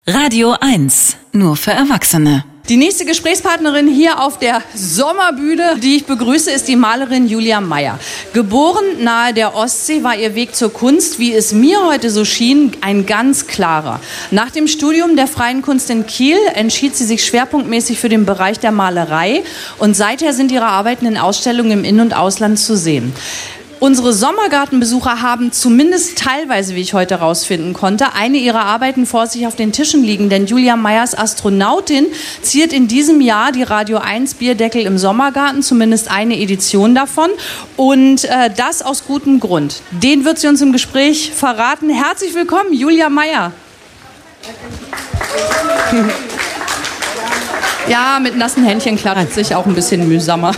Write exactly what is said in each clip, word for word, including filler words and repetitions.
Radio eins, nur für Erwachsene. Die nächste Gesprächspartnerin hier auf der Sommerbühne, die ich begrüße, ist die Malerin Julia Meyer. Geboren nahe der Ostsee, war ihr Weg zur Kunst, wie es mir heute so schien, ein ganz klarer. Nach dem Studium der Freien Kunst in Kiel entschied sie sich schwerpunktmäßig für den Bereich der Malerei und seither sind ihre Arbeiten in Ausstellungen im In- und Ausland zu sehen. Unsere Sommergartenbesucher haben zumindest teilweise, wie ich heute herausfinden konnte, eine ihrer Arbeiten vor sich auf den Tischen liegen. Denn Julia Meyers Astronautin ziert in diesem Jahr die Radio eins Bierdeckel im Sommergarten, zumindest eine Edition davon. Und äh, das aus gutem Grund. Den wird sie uns im Gespräch verraten. Herzlich willkommen, Julia Meyer. Ja, mit nassen Händchen klatscht sich auch ein bisschen mühsamer.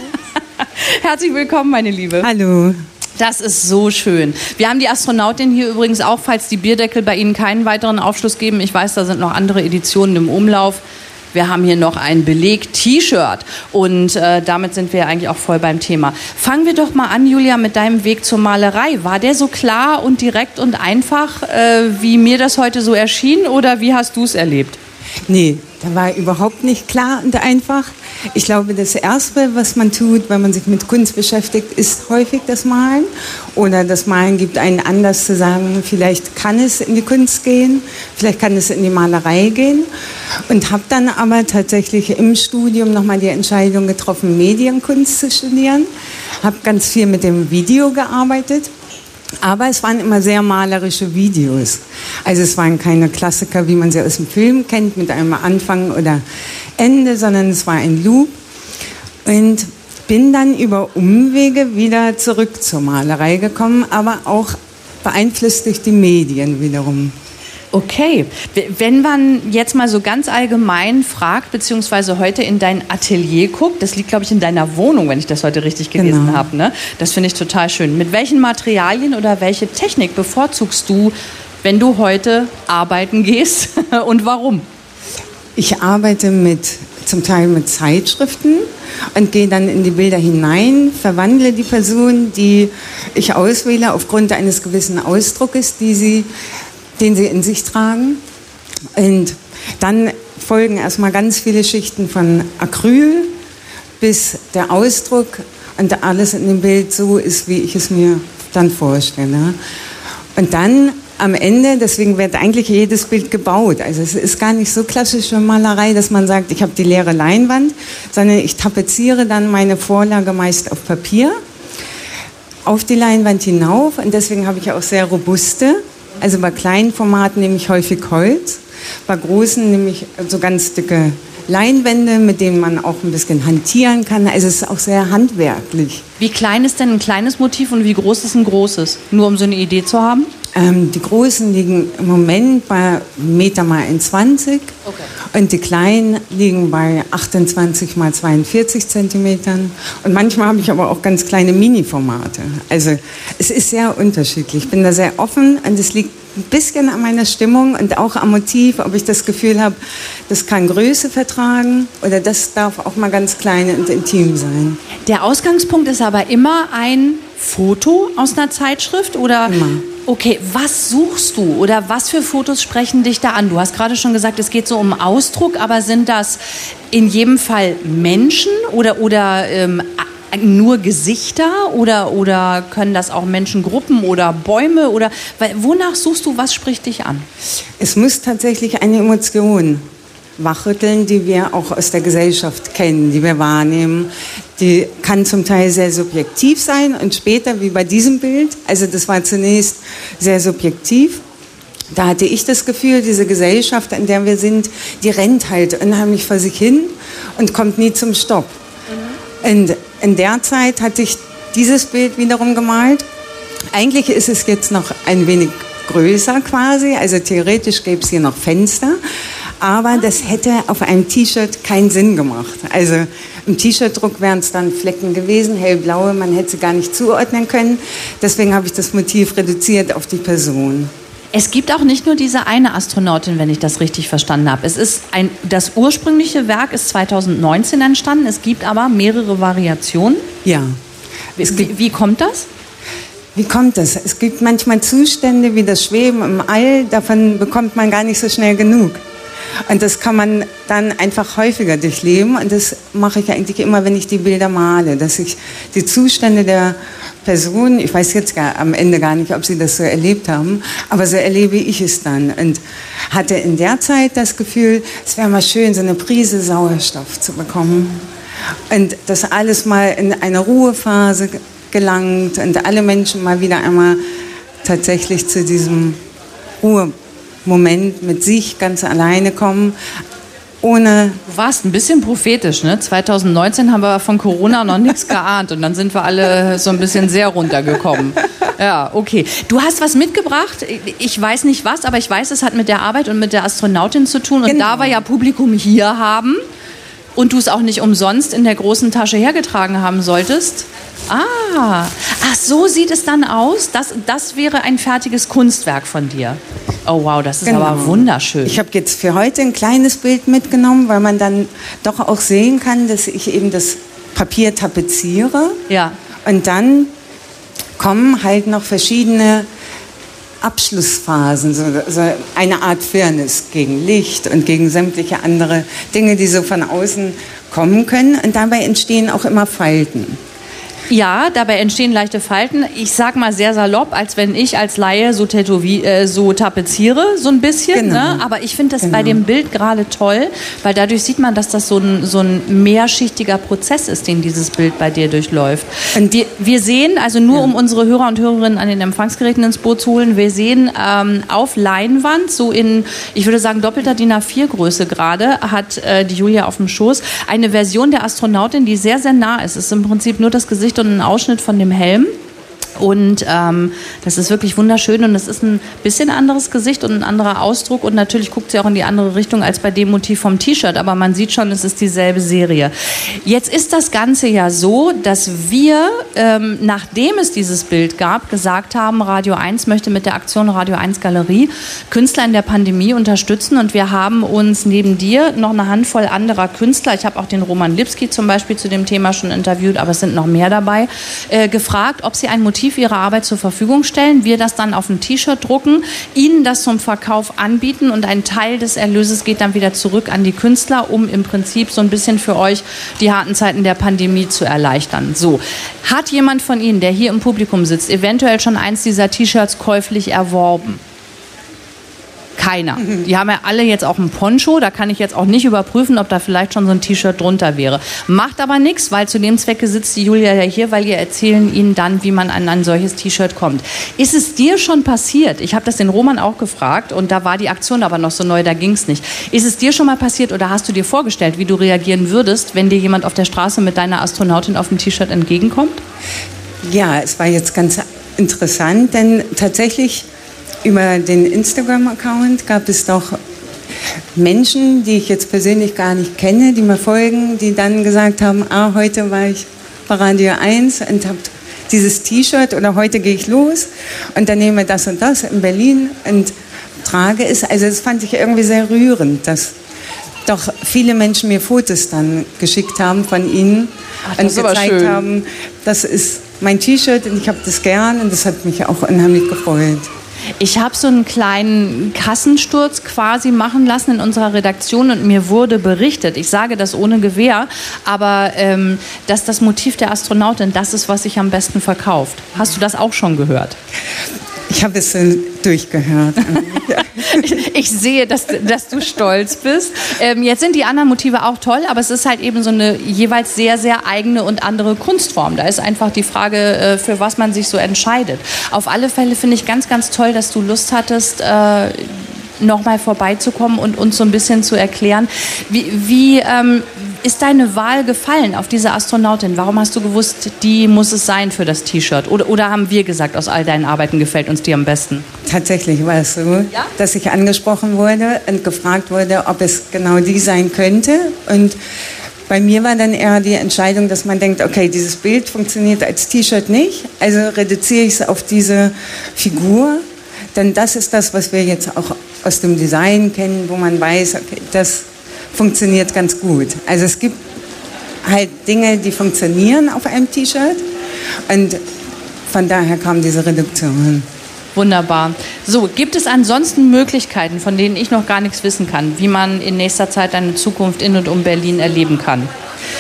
Herzlich willkommen, meine Liebe. Hallo. Das ist so schön. Wir haben die Astronautin hier übrigens auch, falls die Bierdeckel bei Ihnen keinen weiteren Aufschluss geben. Ich weiß, da sind noch andere Editionen im Umlauf. Wir haben hier noch ein Beleg-T-Shirt und äh, damit sind wir eigentlich auch voll beim Thema. Fangen wir doch mal an, Julia, mit deinem Weg zur Malerei. War der so klar und direkt und einfach, äh, wie mir das heute so erschien, oder wie hast du es erlebt? Nee, da war überhaupt nicht klar und einfach. Ich glaube, das Erste, was man tut, wenn man sich mit Kunst beschäftigt, ist häufig das Malen. Oder das Malen gibt einen Anlass zu sagen, vielleicht kann es in die Kunst gehen, vielleicht kann es in die Malerei gehen. Und habe dann aber tatsächlich im Studium nochmal die Entscheidung getroffen, Medienkunst zu studieren. Habe ganz viel mit dem Video gearbeitet. Aber es waren immer sehr malerische Videos. Also es waren keine Klassiker, wie man sie aus dem Film kennt, mit einem Anfang oder Ende, sondern es war ein Loop. Und bin dann über Umwege wieder zurück zur Malerei gekommen, aber auch beeinflusst durch die Medien wiederum. Okay, wenn man jetzt mal so ganz allgemein fragt, beziehungsweise heute in dein Atelier guckt, das liegt, glaube ich, in deiner Wohnung, wenn ich das heute richtig gelesen Genau. habe, ne? Das finde ich total schön. Mit welchen Materialien oder welche Technik bevorzugst du, wenn du heute arbeiten gehst und warum? Ich arbeite mit, zum Teil mit Zeitschriften und gehe dann in die Bilder hinein, verwandle die Person, die ich auswähle, aufgrund eines gewissen Ausdruckes, die sie den sie in sich tragen. Und dann folgen erstmal ganz viele Schichten von Acryl, bis der Ausdruck und alles in dem Bild so ist, wie ich es mir dann vorstelle. Und dann am Ende, deswegen wird eigentlich jedes Bild gebaut. Also es ist gar nicht so klassische Malerei, dass man sagt, ich habe die leere Leinwand, sondern ich tapeziere dann meine Vorlage meist auf Papier, auf die Leinwand hinauf. Und deswegen habe ich auch sehr robuste. Also bei kleinen Formaten nehme ich häufig Holz, bei großen nehme ich so ganz dicke Leinwände, mit denen man auch ein bisschen hantieren kann. Also es ist auch sehr handwerklich. Wie klein ist denn ein kleines Motiv und wie groß ist ein großes? Nur um so eine Idee zu haben? Ähm, die großen liegen im Moment bei Meter mal einundzwanzig okay. Und die kleinen liegen bei achtundzwanzig mal zweiundvierzig Zentimetern. Und manchmal habe ich aber auch ganz kleine Mini-Formate. Also es ist sehr unterschiedlich. Ich bin da sehr offen und es liegt ein bisschen an meiner Stimmung und auch am Motiv, ob ich das Gefühl habe, das kann Größe vertragen oder das darf auch mal ganz klein und intim sein. Der Ausgangspunkt ist aber immer ein Foto aus einer Zeitschrift oder? Immer. Okay, was suchst du oder was für Fotos sprechen dich da an? Du hast gerade schon gesagt, es geht so um Ausdruck, aber sind das in jedem Fall Menschen oder, oder ähm, nur Gesichter oder, oder können das auch Menschengruppen oder Bäume oder wonach suchst du, was spricht dich an? Es muss tatsächlich eine Emotion wachrütteln, die wir auch aus der Gesellschaft kennen, die wir wahrnehmen. Die kann zum Teil sehr subjektiv sein und später, wie bei diesem Bild, also das war zunächst sehr subjektiv, da hatte ich das Gefühl, diese Gesellschaft, in der wir sind, die rennt halt unheimlich vor sich hin und kommt nie zum Stopp. Mhm. Und in der Zeit hatte ich dieses Bild wiederum gemalt. Eigentlich ist es jetzt noch ein wenig größer quasi, also theoretisch gäbe es hier noch Fenster, aber das hätte auf einem T-Shirt keinen Sinn gemacht. Also im T-Shirt-Druck wären es dann Flecken gewesen, hellblaue, man hätte sie gar nicht zuordnen können. Deswegen habe ich das Motiv reduziert auf die Person. Es gibt auch nicht nur diese eine Astronautin, wenn ich das richtig verstanden habe. Es ist ein, das ursprüngliche Werk ist zweitausendneunzehn entstanden, es gibt aber mehrere Variationen. Ja. Wie, wie kommt das? Wie kommt das? Es gibt manchmal Zustände wie das Schweben im All, davon bekommt man gar nicht so schnell genug. Und das kann man dann einfach häufiger durchleben. Und das mache ich eigentlich immer, wenn ich die Bilder male, dass ich die Zustände der Person, ich weiß jetzt gar, am Ende gar nicht, ob sie das so erlebt haben, aber so erlebe ich es dann. Und hatte in der Zeit das Gefühl, es wäre mal schön, so eine Prise Sauerstoff zu bekommen. Und das alles mal in eine Ruhephase gelangt und alle Menschen mal wieder einmal tatsächlich zu diesem Ruhemoment mit sich ganz alleine kommen, ohne... Du warst ein bisschen prophetisch, ne? zwanzig neunzehn haben wir von Corona noch nichts geahnt und dann sind wir alle so ein bisschen sehr runtergekommen. Ja, okay. Du hast was mitgebracht, ich weiß nicht was, aber ich weiß, es hat mit der Arbeit und mit der Astronautin zu tun und genau. Da wir ja Publikum hier haben und du es auch nicht umsonst in der großen Tasche hergetragen haben solltest. Ah, ach, so sieht es dann aus? Das, das wäre ein fertiges Kunstwerk von dir. Oh wow, das ist genau. Aber wunderschön. Ich habe jetzt für heute ein kleines Bild mitgenommen, weil man dann doch auch sehen kann, dass ich eben das Papier tapeziere. Ja. Und dann kommen halt noch verschiedene Abschlussphasen, so, so eine Art Fairness gegen Licht und gegen sämtliche andere Dinge, die so von außen kommen können. Und dabei entstehen auch immer Falten. Ja, dabei entstehen leichte Falten. Ich sag mal sehr salopp, als wenn ich als Laie so, tätowier, äh, so tapeziere, so ein bisschen. Genau. Ne? Aber ich finde das genau. bei dem Bild gerade toll, weil dadurch sieht man, dass das so ein, so ein mehrschichtiger Prozess ist, den dieses Bild bei dir durchläuft. Und wir, wir sehen, also nur ja. um unsere Hörer und Hörerinnen an den Empfangsgeräten ins Boot zu holen, wir sehen ähm, auf Leinwand, so in, ich würde sagen, doppelter D I N A vier Größe gerade, hat äh, die Julia auf dem Schoß, eine Version der Astronautin, die sehr, sehr nah ist. Es ist im Prinzip nur das Gesicht und einen Ausschnitt von dem Helm. Und ähm, das ist wirklich wunderschön und es ist ein bisschen anderes Gesicht und ein anderer Ausdruck und natürlich guckt sie auch in die andere Richtung als bei dem Motiv vom T-Shirt, aber man sieht schon, es ist dieselbe Serie. Jetzt ist das Ganze ja so, dass wir, ähm, nachdem es dieses Bild gab, gesagt haben, Radio eins möchte mit der Aktion Radio eins Galerie Künstler in der Pandemie unterstützen und wir haben uns neben dir noch eine Handvoll anderer Künstler, ich habe auch den Roman Lipski zum Beispiel zu dem Thema schon interviewt, aber es sind noch mehr dabei, äh, gefragt, ob sie ein Motiv ihre Arbeit zur Verfügung stellen, wir das dann auf ein T-Shirt drucken, ihnen das zum Verkauf anbieten und ein Teil des Erlöses geht dann wieder zurück an die Künstler, um im Prinzip so ein bisschen für euch die harten Zeiten der Pandemie zu erleichtern. So, hat jemand von Ihnen, der hier im Publikum sitzt, eventuell schon eins dieser T-Shirts käuflich erworben? Keiner. Die haben ja alle jetzt auch ein Poncho, da kann ich jetzt auch nicht überprüfen, ob da vielleicht schon so ein T-Shirt drunter wäre. Macht aber nichts, weil zu dem Zwecke sitzt die Julia ja hier, weil wir erzählen Ihnen dann, wie man an ein solches T-Shirt kommt. Ist es dir schon passiert? Ich habe das den Roman auch gefragt und da war die Aktion aber noch so neu, da ging es nicht. Ist es dir schon mal passiert oder hast du dir vorgestellt, wie du reagieren würdest, wenn dir jemand auf der Straße mit deiner Astronautin auf dem T-Shirt entgegenkommt? Ja, es war jetzt ganz interessant, denn tatsächlich über den Instagram-Account gab es doch Menschen, die ich jetzt persönlich gar nicht kenne, die mir folgen, die dann gesagt haben, ah, heute war ich bei Radio eins und habe dieses T-Shirt oder heute gehe ich los und dann nehme das und das in Berlin und trage es. Also das fand ich irgendwie sehr rührend, dass doch viele Menschen mir Fotos dann geschickt haben von ihnen. Ach, und gezeigt haben, das ist mein T-Shirt und ich habe das gern und das hat mich auch unheimlich gefreut. Ich habe so einen kleinen Kassensturz quasi machen lassen in unserer Redaktion und mir wurde berichtet, ich sage das ohne Gewehr, aber ähm, dass das Motiv der Astronautin das ist, was sich am besten verkauft. Hast du das auch schon gehört? Ich habe es äh, durchgehört. ich, ich sehe, dass, dass du stolz bist. Ähm, jetzt sind die anderen Motive auch toll, aber es ist halt eben so eine jeweils sehr, sehr eigene und andere Kunstform. Da ist einfach die Frage, äh, für was man sich so entscheidet. Auf alle Fälle finde ich ganz, ganz toll, dass du Lust hattest, äh, nochmal vorbeizukommen und uns so ein bisschen zu erklären. Wie, wie ähm, ist deine Wahl gefallen auf diese Astronautin? Warum hast du gewusst, die muss es sein für das T-Shirt? Oder, oder haben wir gesagt, aus all deinen Arbeiten gefällt uns die am besten? Tatsächlich war es so, ja? dass ich angesprochen wurde und gefragt wurde, ob es genau die sein könnte. Und bei mir war dann eher die Entscheidung, dass man denkt, okay, dieses Bild funktioniert als T-Shirt nicht, also reduziere ich es auf diese Figur. Denn das ist das, was wir jetzt auch aus dem Design kennen, wo man weiß, okay, das funktioniert ganz gut. Also es gibt halt Dinge, die funktionieren auf einem T-Shirt und von daher kam diese Reduktion. Wunderbar. So, gibt es ansonsten Möglichkeiten, von denen ich noch gar nichts wissen kann, wie man in nächster Zeit eine Zukunft in und um Berlin erleben kann?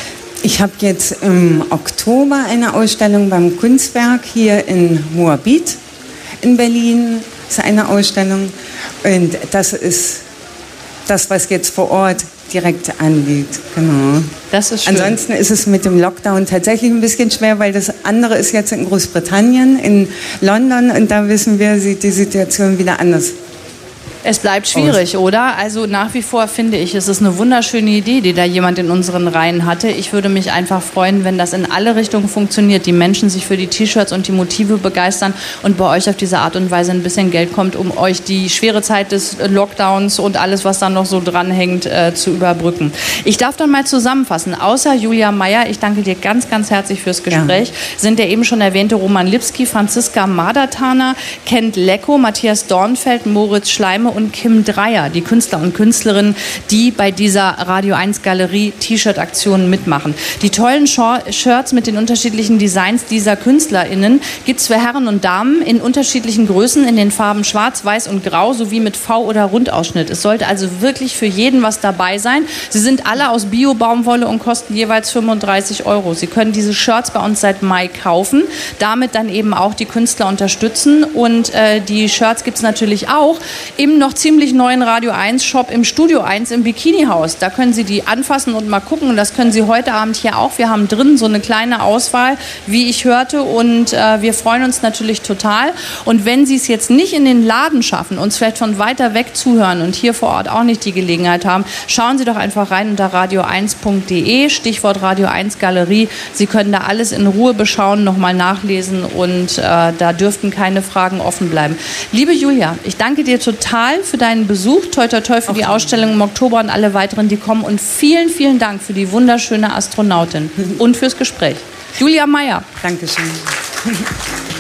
Ich habe jetzt im Oktober eine Ausstellung beim Kunstwerk hier in Moabit in Berlin. Das ist eine Ausstellung und das ist das, was jetzt vor Ort direkt anliegt. Genau. Das ist schön. Ansonsten ist es mit dem Lockdown tatsächlich ein bisschen schwer, weil das andere ist jetzt in Großbritannien, in London und da wissen wir, sieht die Situation wieder anders. Es bleibt schwierig, oder? Also nach wie vor finde ich, es ist eine wunderschöne Idee, die da jemand in unseren Reihen hatte. Ich würde mich einfach freuen, wenn das in alle Richtungen funktioniert, die Menschen sich für die T-Shirts und die Motive begeistern und bei euch auf diese Art und Weise ein bisschen Geld kommt, um euch die schwere Zeit des Lockdowns und alles, was da noch so dranhängt, äh, zu überbrücken. Ich darf dann mal zusammenfassen. Außer Julia Meyer, ich danke dir ganz, ganz herzlich fürs Gespräch, ja. sind der eben schon erwähnte Roman Lipski, Franziska Madertaner, Kent Lecko, Matthias Dornfeld, Moritz Schleime und Kim Dreier, die Künstler und Künstlerinnen, die bei dieser Radio eins Galerie T-Shirt-Aktion mitmachen. Die tollen Shirts mit den unterschiedlichen Designs dieser KünstlerInnen gibt es für Herren und Damen in unterschiedlichen Größen in den Farben Schwarz, Weiß und Grau sowie mit V- oder Rundausschnitt. Es sollte also wirklich für jeden was dabei sein. Sie sind alle aus Bio-Baumwolle und kosten jeweils fünfunddreißig Euro. Sie können diese Shirts bei uns seit Mai kaufen, damit dann eben auch die Künstler unterstützen und äh, die Shirts gibt es natürlich auch im noch ziemlich neuen Radio eins Shop im Studio eins im Bikini-Haus. Da können Sie die anfassen und mal gucken. Und das können Sie heute Abend hier auch. Wir haben drin so eine kleine Auswahl, wie ich hörte. Und äh, wir freuen uns natürlich total. Und wenn Sie es jetzt nicht in den Laden schaffen, uns vielleicht von weiter weg zuhören und hier vor Ort auch nicht die Gelegenheit haben, schauen Sie doch einfach rein unter radio eins punkt de, Stichwort Radio eins Galerie. Sie können da alles in Ruhe beschauen, nochmal nachlesen und äh, da dürften keine Fragen offen bleiben. Liebe Julia, ich danke dir total für deinen Besuch. Toi, toi, toi für die Ausstellung im Oktober und alle weiteren, die kommen. Und vielen, vielen Dank für die wunderschöne Astronautin und fürs Gespräch. Julia Meyer. Dankeschön.